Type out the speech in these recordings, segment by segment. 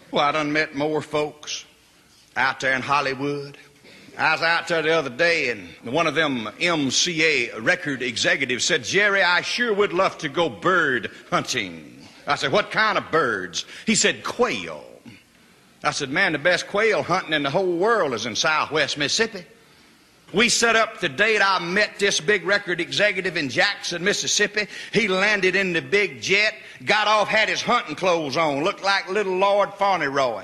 Well, I done met more folks out there in Hollywood. I was out there the other day, and one of them MCA record executives said, "Jerry, I sure would love to go bird hunting." I said, "What kind of birds?" He said, "Quail." I said, "Man, the best quail hunting in the whole world is in Southwest Mississippi." We set up the date I met this big record executive in Jackson, Mississippi. He landed in the big jet, got off, had his hunting clothes on, looked like little Lord Fauntleroy.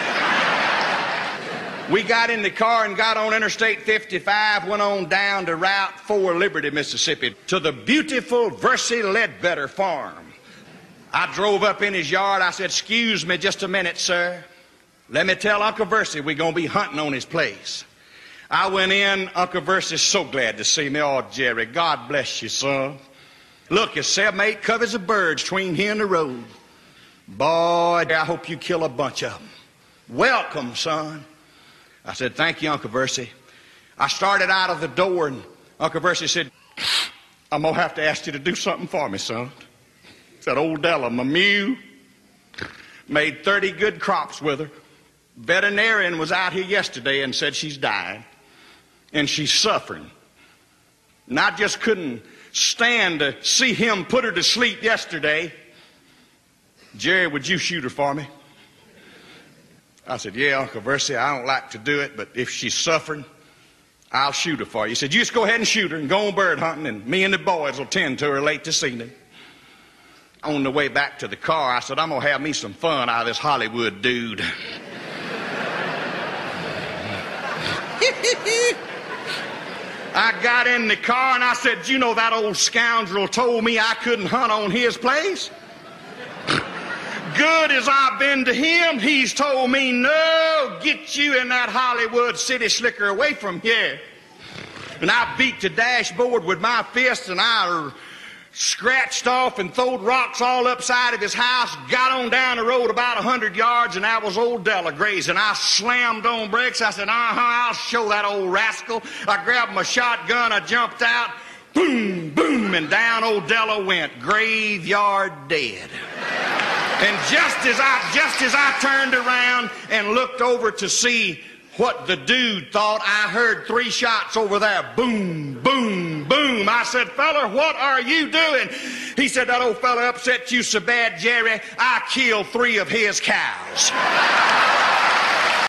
We got in the car and got on Interstate 55, went on down to Route 4, Liberty, Mississippi, to the beautiful Versey Ledbetter farm. I drove up in his yard. I said, "Excuse me just a minute, sir. Let me tell Uncle Versey we're going to be hunting on his place." I went in. Uncle Versey's so glad to see me. "Oh, Jerry, God bless you, son. Look, there's 7, 8 covers of birds between here and the road. Boy, I hope you kill a bunch of them. Welcome, son." I said, "Thank you, Uncle Versey." I started out of the door, and Uncle Versey said, "I'm going to have to ask you to do something for me, son." Said, "Old Della, my mule, made 30 good crops with her. Veterinarian was out here yesterday and said she's dying. And she's suffering. And I just couldn't stand to see him put her to sleep yesterday. Jerry, would you shoot her for me?" I said, "Yeah, Uncle Versey, I don't like to do it, but if she's suffering, I'll shoot her for you." He said, "You just go ahead and shoot her and go on bird hunting, and me and the boys will tend to her late this evening." On the way back to the car, I said, "I'm going to have me some fun out of this Hollywood dude." I got in the car and I said, "You know, that old scoundrel told me I couldn't hunt on his place. Good as I've been to him, he's told me, no, get you in that Hollywood city slicker away from here." And I beat the dashboard with my fist, and I scratched off and throwed rocks all upside of his house, got on down the road about 100 yards, and that was old Della grazing. I slammed on brakes. I said, I'll show that old rascal." I grabbed my shotgun, I jumped out, boom, boom, and down old Della went, graveyard dead. And just as I turned around and looked over to see what the dude thought, I heard 3 shots over there. Boom, boom, boom. I said, "Fella, what are you doing?" He said, "That old fella upset you so bad, Jerry, I killed 3 of his cows."